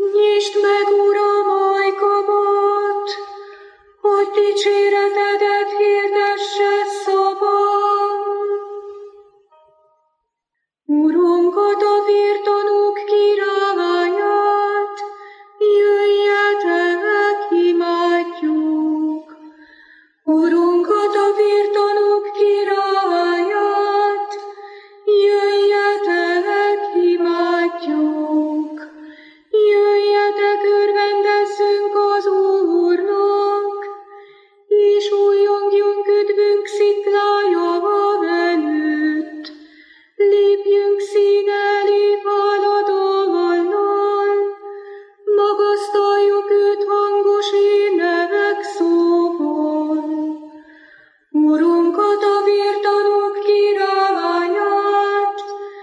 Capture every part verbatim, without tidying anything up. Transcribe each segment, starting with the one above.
Nyisd meg, Uram, ajkamat, hogy dicséretedet hirdesse szavam. Urunkat, a vértanúk királyát, jöjjetek, imádjuk. Urunkat, a vértanúk királyát, jöjjetek, imádjuk. Jöjjetek, örvendezzünk az Úrnak, és újjongjunk üdvünk sziklája előtt. Lépjünk színe elé váladallal, magasztaljuk őt hangos ének szóval. Urunkat, a vértanúk királyát,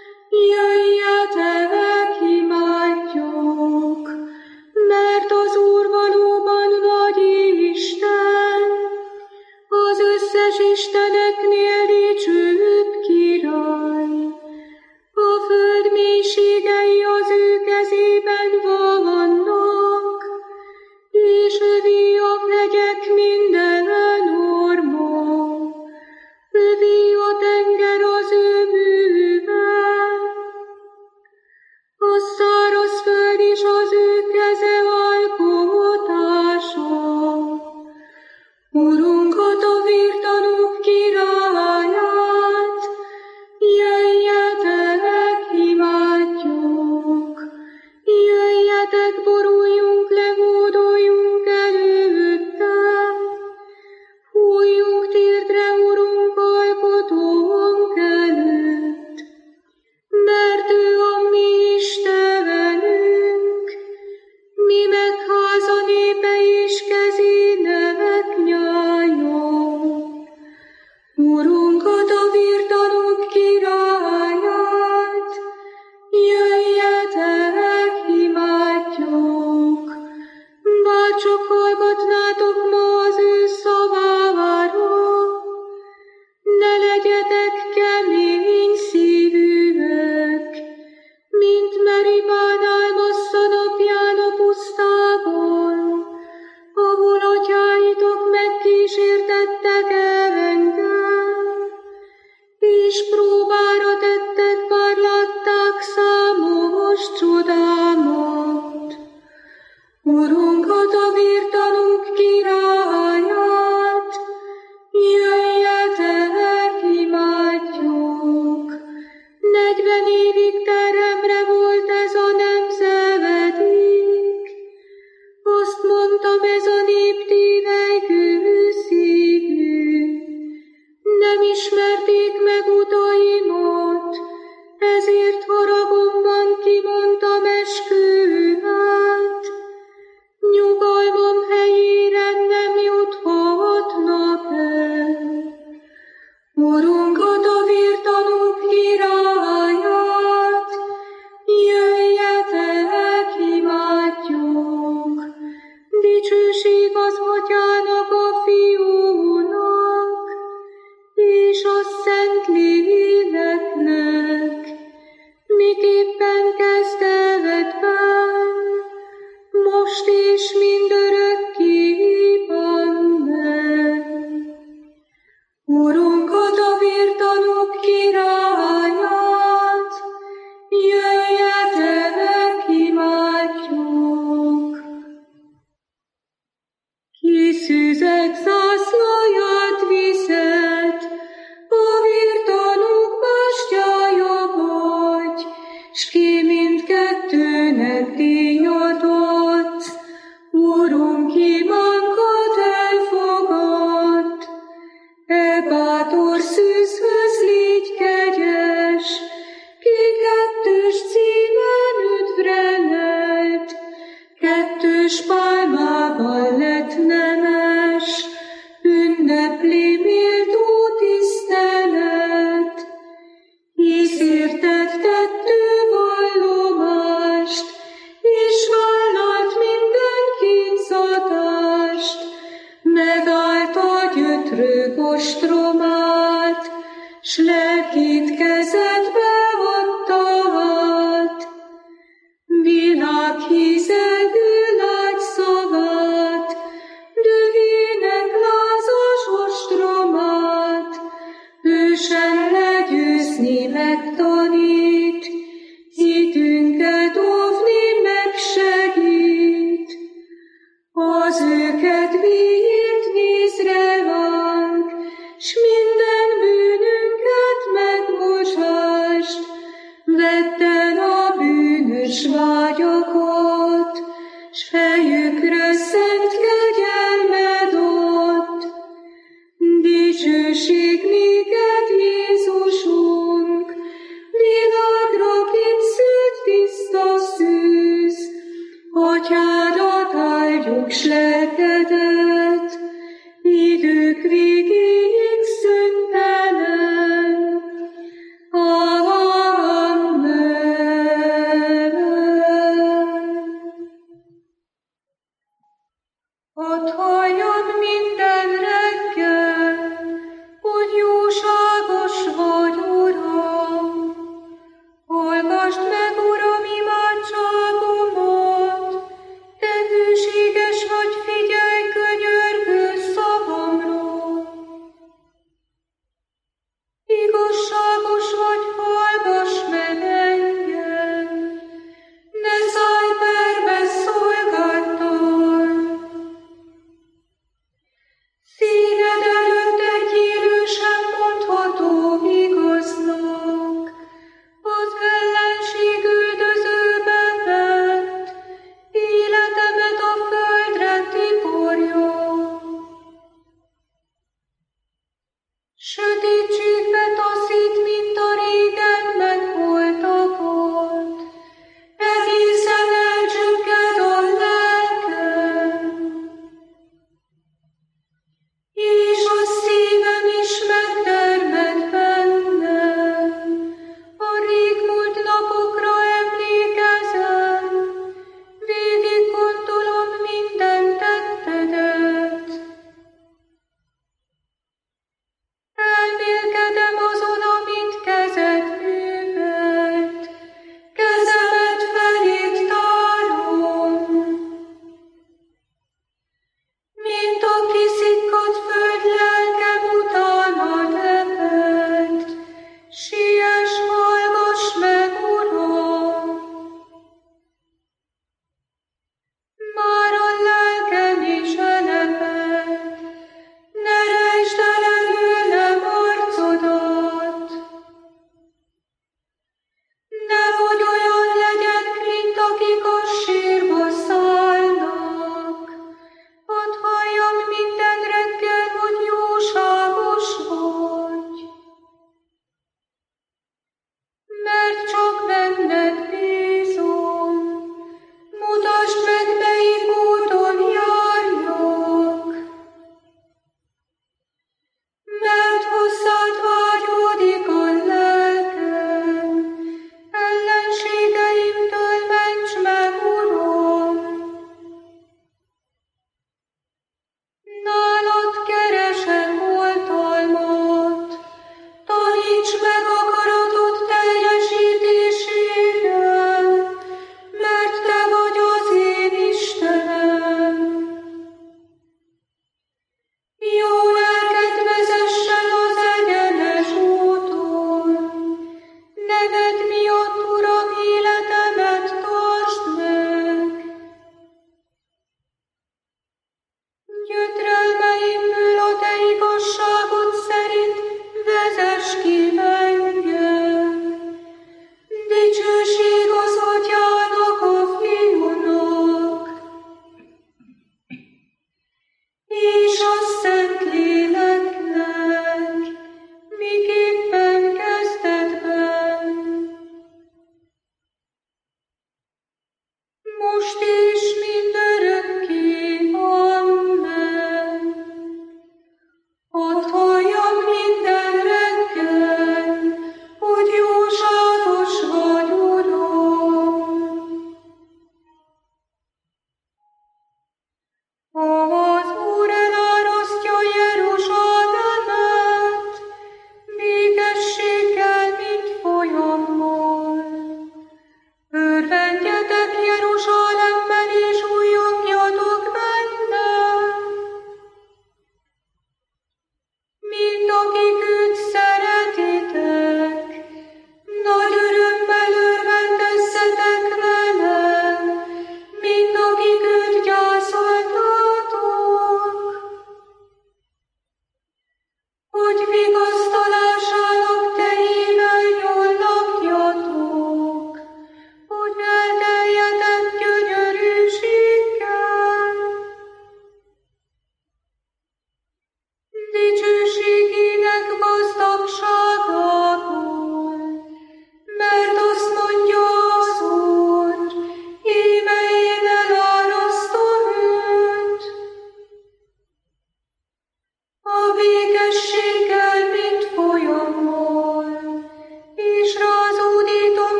jöjjetek, imádjuk, mert az Úr valóban nagy Isten, az összes isteneknél dicsőbb király. A föld mélységei az ő kezében vannak, és övé a hegyek minden orma. Övé a tenger az ő műve, a száraz föld is az ő keze alkotása. Urunkat, a vértanúk királyát, jöjjetek, imádjuk. Jöjjetek, boruljunk le, hódoljunk előtte. Fújjunk térdre, Urunk, alkotónk előtt, mert ő a mi Istenünk, mi meg háza népe és kezének nyája. Urunkat, a vértanúk királyát, jöjjetek, imádjuk. Bárcsak hallgatnátok ma az ő szavára, ne legyetek kemény szívűek, mint Meribán Álmassza napján a pusztában, ahol atyáitok megkísértettek engem, és próbára tettek, bár látták számos csodámat. Urunkat, a vértanúk királyát, jöjjetek, imádjuk. Negyven évig teremre volt ez a nemzedék, azt mondtam, ez a nép tévegő szívű. Nem ismerték meg utaimat, ezért haragomban kimondtam esküvőt. Nyugalmam helyére nem juthatnak el. Urunkat, a vértanúk királyát, jöjjetek, imádjuk. Dicsőség az Atyának, a Fiúnak, és a Szentléleknek, miképpen kezdetben, most és mindörökké. Amen. Urunkat, a vértanúk királyát, jöjjetek, imádjuk. Ki szüzek zászlaját viszed, a vértanúk bástyája vagy, s ki mindkettőnek díjat adsz. Urunk, imánkat elfogadd, e bátor szűzhöz légy kegyes, ki kettős címen üdvreled, kettős pálmával lett nemes, ünnepli méltó tisztelet. Hisz érted tettő vallomást, és vállalt minden kínzatást, megállt a gyötrők ostromát, s lelkét kezedbe adta át. Világhíze lakott, s fejükre szent kegyelmed ott. Dicsőség néked, Jézusunk, világra képzett tiszta szűz, Atyádat áldjuk s lelkedet, idők végéig szüntelen. Amen. Hadd halljon minden reggel, hogy jóságos vagy, Uram. Hallgasd meg, Uram, imádságomat, te hűséges vagy, figyelj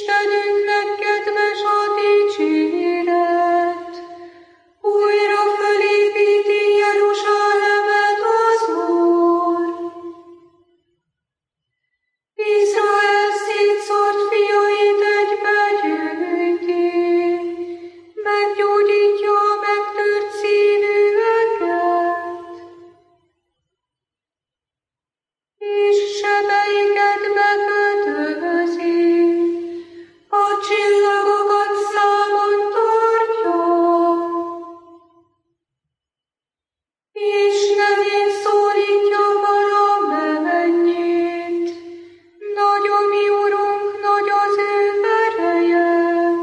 Istenünknek kedves a dicséret, újra fölépíti Jeruzsálemet az Úr. Izrael szétszórt fiait egybe gyűjti, meggyógyítja a megtört szívűeket, és sebeiket bekötözi, a csillagokat számon tartja, és nevén szólítja valamennyit. Nagy a mi Urunk, nagy az ő ereje.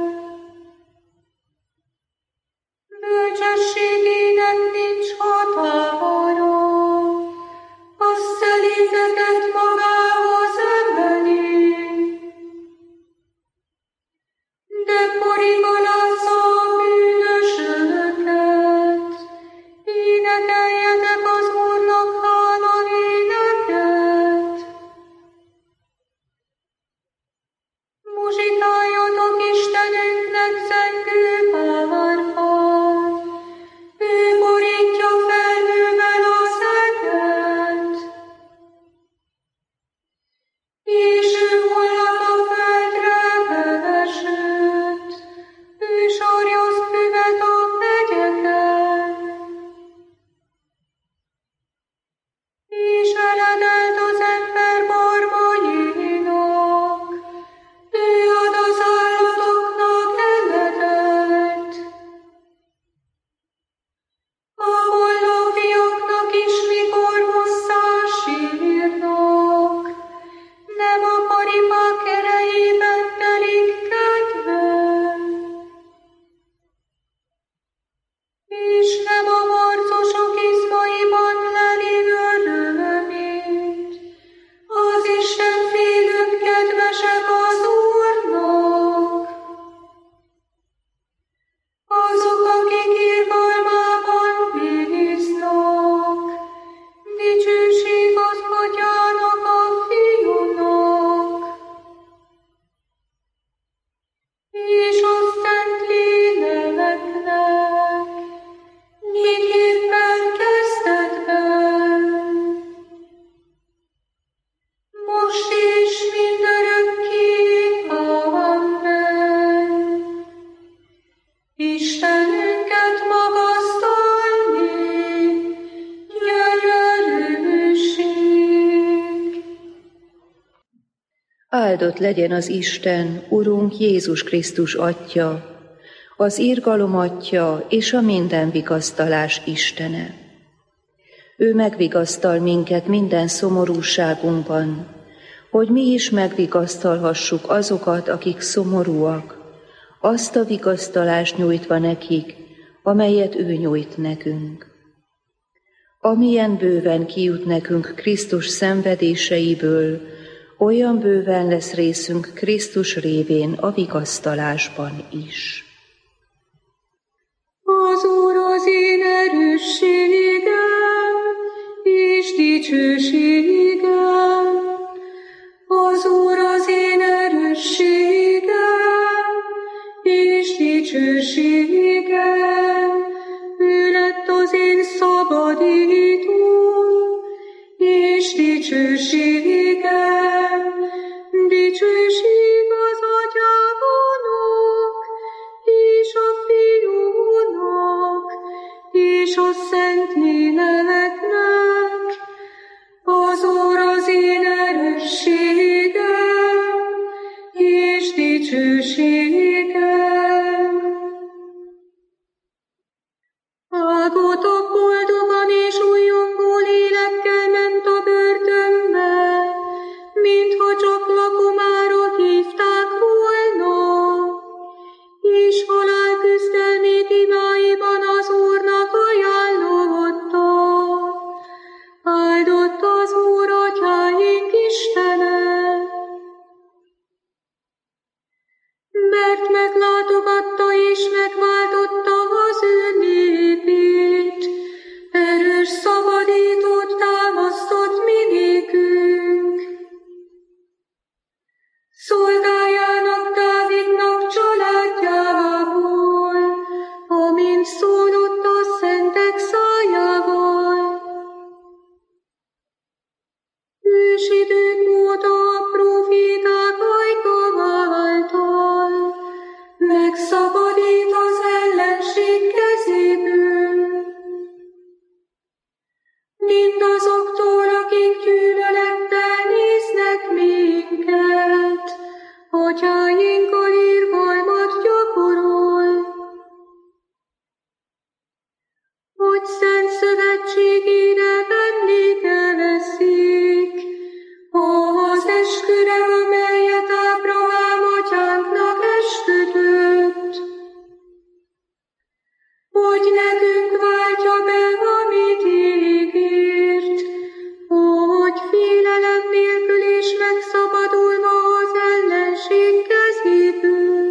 Bölcsességének nincs határa, a szelídeket magához emeli, de porigalázza a bűnösöket. Énekeljetek az Úrnak hálaéneket. Muzsikáljatok Istenünknek zengő párfát, ő borítja felhővel a szeget, és ő hullat a földre esőt, ő sarjaszt füvet a hegyeken, és eledelt az ember barmainak, ő ad az állatoknak eletet, a hollófiaknak is mikor hosszá sírnak, nem a paripák erejében telik kedve, és nem a harcosok izmaiban leli örömét. Az Istenfélők kedvesek az Úrnak, azok, akik irgalmában bíznak. Dicsőség az Atyának, a Fiúnak, és a Szentléleknek, miképpen kezdetben, most és mindörökké. Amen. Istenünket magasztalni, gyönyörűség. Áldott legyen az Isten, Urunk Jézus Krisztus Atya, az irgalom Atya és a minden vigasztalás Istene. Ő megvigasztal minket minden szomorúságunkban, hogy mi is megvigasztalhassuk azokat, akik szomorúak, azt a vigasztalást nyújtva nekik, amelyet ő nyújt nekünk. Amilyen bőven kijut nekünk Krisztus szenvedéseiből, olyan bőven lesz részünk Krisztus révén a vigasztalásban is. Az Úr az én erősségem és dicsőségem, az Úr az én erősségem és dicsőségem, ő lett az én szabadítóm és dicsőségem, dicsőség az Atyának és a Fiúnak és a Szentléleknek. Az Úr az én erősségem és dicsőségem. Áldottak boldogan és újongó lélekkel ment a börtönbe, mintha csak lakomára hívták volna, és halál küzdelmét imáiban az Úrnak ajánlotta. Áldott az Úr atyáink Istene, mert meglátogatta és megváltotta az ő népét, erős szabadítót támasztott minékünk. Szolgájának megszabadít az ellenség kezéből. Mindazoktól, akik gyűlölettel néznek minket, atyáinkkal irgalmat gyakorol, hogy szent szövetségére vendége veszik, az esküre, amelyet Ábrahám atyánknak esküdött, hogy nekünk váltja be, amit ígért, hogy félelem nélkül is megszabadulva az ellenség kezéből.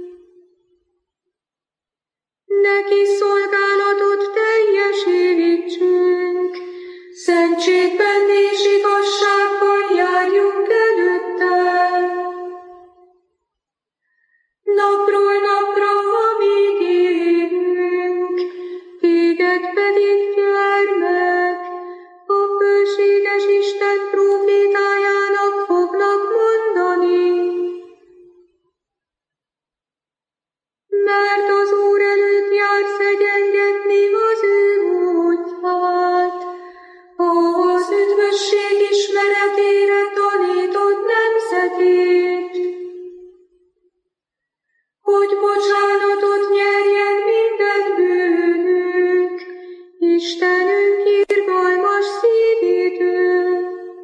Neki szolgálatot teljesítsünk, szentségben és igazságban járjunk előtte. Napról napra, amíg élünk, téged pedig, gyermek, a fölséges Isten prófétájának fognak mondani. Mert az Úr előtt jársz egyengetni az ő útját, az üdvösség ismeretére tanított nemzetét, hogy bocsánatot nyerjen minden bűnük, Istenünk irgalmas szívétől,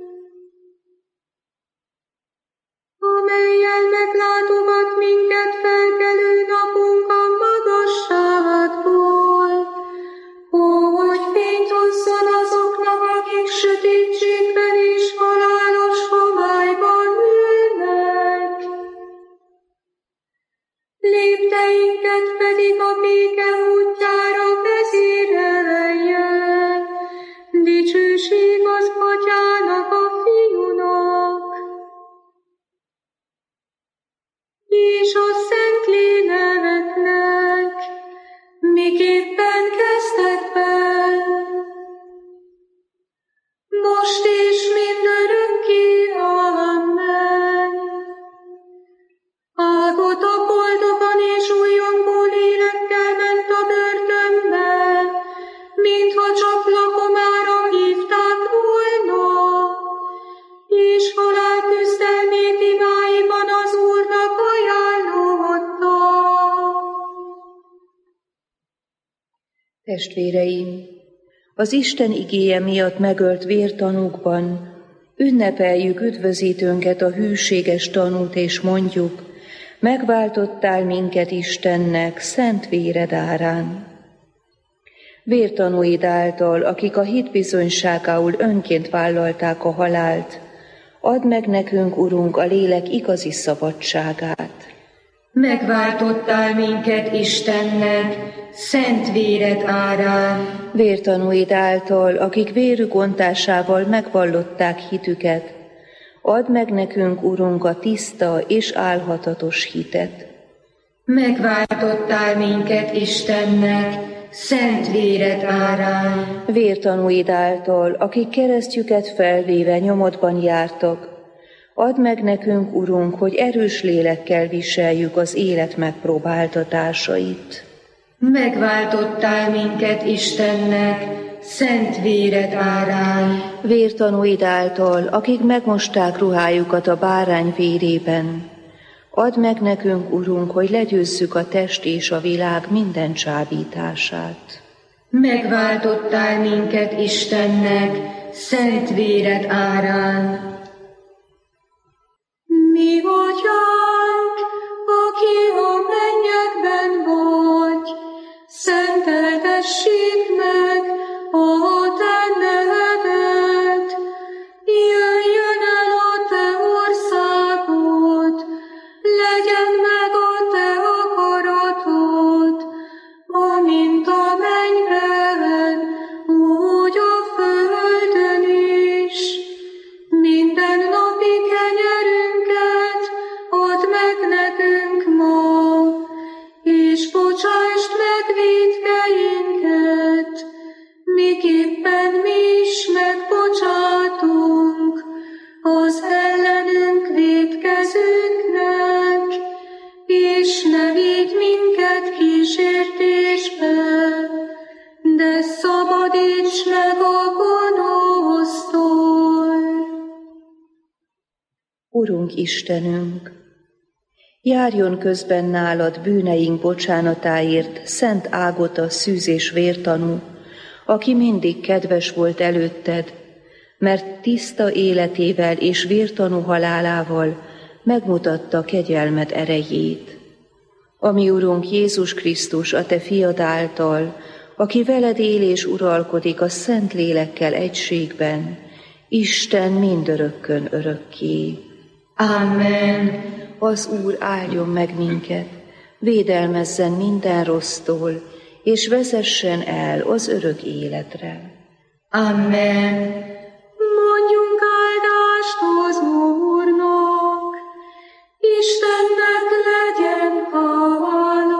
amellyel meglátogat minket felkelő napunk a magasságból, hogy fényt hozzon azoknak, akik sötétségben és halálos homályban ülnek. Lépteinket pedig a béke útjára vezérelje, dicsőség az Atyának, a Fiúnak, és a Szentléleknek, miképpen kezdetben, most és mindörökké. Amen. Áldott a boldogan és újongó lélekkel ment a börtönbe, mintha csak lakomára hívták volna, és halál küzdelmét imáiban az Úrnak ajánlotta. Testvéreim, az Isten igéje miatt megölt vértanúkban ünnepeljük üdvözítőnket, a hűséges tanút, és mondjuk: megváltottál minket Istennek szent véred árán. Vértanúid által, akik a hit bizonyságául önként vállalták a halált, add meg nekünk, Urunk, a lélek igazi szabadságát. Megváltottál minket Istennek szent véred árán. Vértanúid által, akik vérük ontásával megvallották hitüket, add meg nekünk, Urunk, a tiszta és álhatatos hitet. Megváltottál minket Istennek szent véred árán. Vértanúid által, akik keresztjüket felvéve nyomodban jártak, add meg nekünk, Urunk, hogy erős lélekkel viseljük az élet megpróbáltatásait. Megváltottál minket Istennek szent véred árán. Vértanúid által, akik megmosták ruhájukat a bárány vérében, add meg nekünk, Urunk, hogy legyőzzük a test és a világ minden csábítását. Megváltottál minket Istennek szent véred árán. Mi Atyánk, aki a mennyekben vagy, szenteltessék meg a te neved, jöjjön el a te országod, legyen meg a te akaratod, amint a mennyben, úgy a földön is. Minden napi kenyerünket add meg nekünk ma, és bocsásd meg vétkeinket, miképpen mi is megbocsátunk az ellenünk vétkezőknek, és ne vigy Urunk Istenünk, járjon közben nálad bűneink bocsánatáért Szent Ágota szűz és vértanú, aki mindig kedves volt előtted, mert tiszta életével és vértanú halálával megmutatta kegyelmed erejét. Ami Urunk Jézus Krisztus, a te fiad által, aki veled él és uralkodik a Szent Lélekkel egységben, Isten mindörökkön örökké. Amen. Az Úr áldjon meg minket, védelmezzen minden rossztól, és vezessen el az örök életre. Amen. Mondjunk áldást az Úrnak, Istennek legyen hála.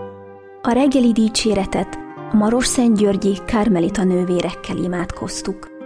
A reggeli dicséretet a Marosszentgyörgyi Kármelita nővérekkel imádkoztuk.